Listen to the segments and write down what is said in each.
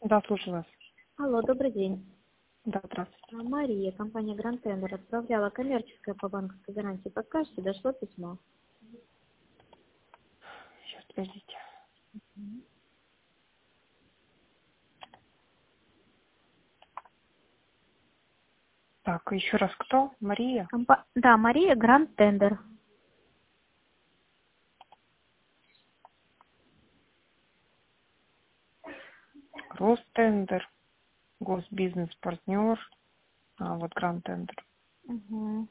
Да, слушаю вас. Алло, добрый день. Да, здравствуйте. Мария, компания Grand Tender отправляла коммерческое по банковской гарантии. Подскажете, дошло письмо? Сейчас, подождите. Так, еще раз кто? Мария? Да, Мария Grand Tender. Ростендер, Госбизнес-партнер, вот Гранд Тендер. Угу.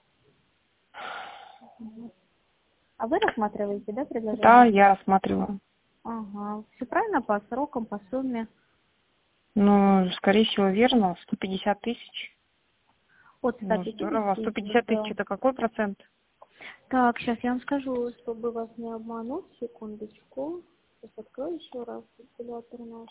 А вы рассматриваете, да, Да, предложение? я рассматривала. Ага. Все правильно по срокам, по сумме? Ну, скорее всего, верно. 150 тысяч. От Ну, 150 здорово. 150 тысяч до... это какой процент? Так, сейчас я вам скажу, чтобы вас не обмануть. Секундочку. Сейчас открою еще раз калькулятор наш.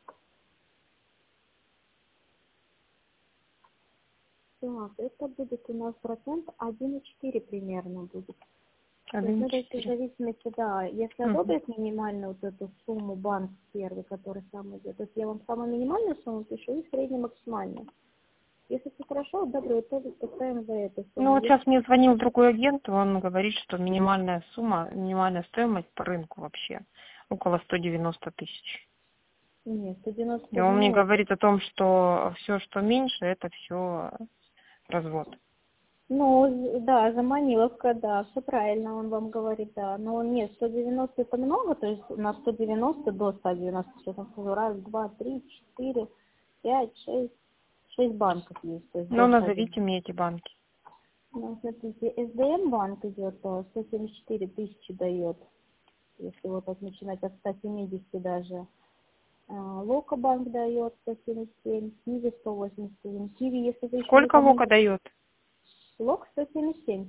Так, это будет у нас процент 1,4 примерно будет. То есть, ну, то есть в 1,4. зависимости, да, если Угу. одобрить минимальную вот эту сумму банк первый, который сам идет, то есть я вам самую минимальную сумму пишу и среднюю максимальную. Если все хорошо, одобряют, то поставим за эту Ну, сумму. вот сейчас мне звонил другой агент, он говорит, что минимальная сумма, минимальная стоимость по рынку вообще около 190 тысяч. Нет, И 190 он мне нет. говорит о том, что все, что меньше, это все развод. Ну, да, за Маниловка, да, все правильно он вам говорит, да. Но нет, 190 это много, то есть у нас 190 до 190, сейчас я скажу, раз, два, три, четыре, пять, шесть банков есть, то есть Ну, до 190. назовите мне эти банки. Ну, смотрите, СДМ банк идет, 174 тысячи дает, если вот так начинать от 170 даже. Лока банк дает 177, Киви 187, Киви, если вы еще не Сколько Лока поднимете, дает? Лок 177.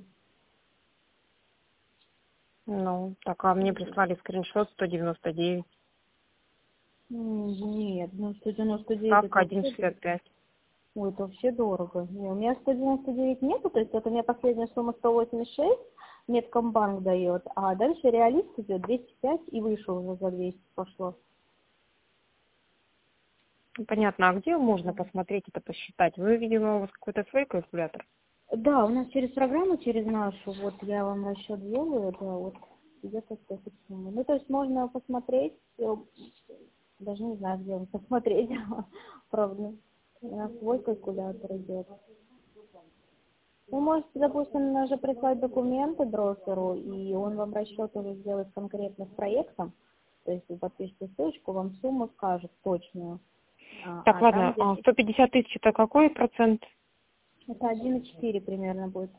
Ну, так, а мне прислали скриншот 199. Нет, ну 199 это Ставка вообще дорого. 1,65. Ой, это вообще дорого. Не, у меня 199 нету, то есть вот у меня последняя сумма 186, Меткомбанк дает, а дальше реалист идет 205 и выше уже за 200 пошло. Ну, понятно, а где можно посмотреть это, посчитать? Вы, видимо, у вас какой-то свой калькулятор? Да, у нас через программу, через нашу, вот я вам расчет делаю, да, вот где-то с этой суммы. Ну, то есть можно посмотреть, даже не знаю, где вам посмотреть, правда. У нас свой калькулятор идет. Вы можете, допустим, даже прислать документы брокеру, и он вам расчет уже сделает конкретно с проектом. То есть вы подпишете ссылочку, вам сумму скажет точную. Так, А там ладно, где-то 150 тысяч это какой процент? это 1,4 примерно будет.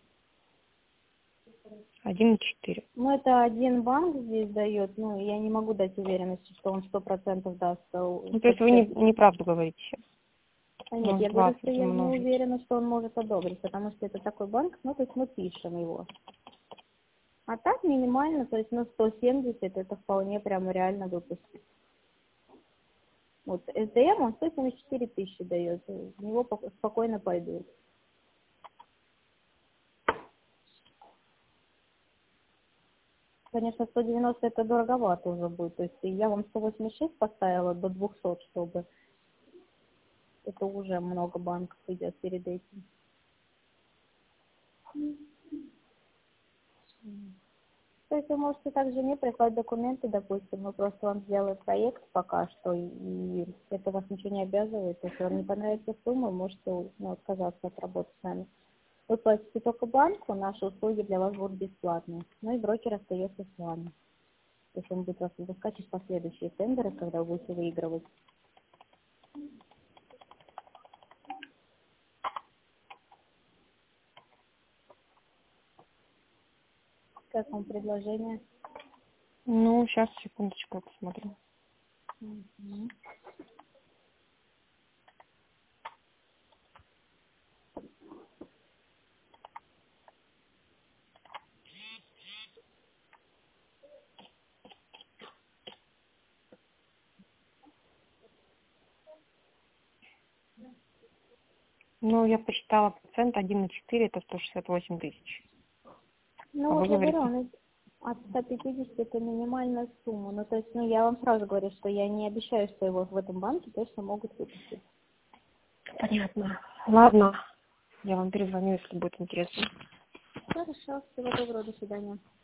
1,4. Ну, это один банк здесь дает, ну, я не могу дать уверенности, что он 100% даст Ну, то есть вы 150 тысяч. неправду говорите сейчас. А нет, я говорю, что 0,20 я не умножить. уверена, что он может одобрить, потому что это такой банк, ну, то есть мы пишем его. А так минимально, то есть, ну, 170 это вполне прямо реально выпустить. Вот СДМ, он 174 тысячи дает, в него спокойно пойдут. Конечно, 190 это дороговато уже будет, то есть я вам 186 поставила до 200, чтобы это уже много банков идет перед этим. То есть вы можете также мне прислать документы, допустим, мы просто вам сделаем проект пока что, и это вас ничего не обязывает. Если вам не понравится сумма, вы можете отказаться от работы с нами. Вы платите только банку, наши услуги для вас будут бесплатные. Ну и брокер остается с вами. То есть он будет вас выпускать в последующие тендеры, когда вы будете выигрывать. Как вам предложение? Ну, сейчас, секундочку, я посмотрю. Мгм. Ну, я посчитала процент 1,4, это 168 тысяч. А Ну вы вот я говорю, говорите, он От 150 это минимальная сумма. Ну, то есть, ну, я вам сразу говорю, что я не обещаю, что его в этом банке точно могут выпустить. Понятно. Ладно. Я вам перезвоню, если будет интересно. Хорошо, всего доброго, до свидания.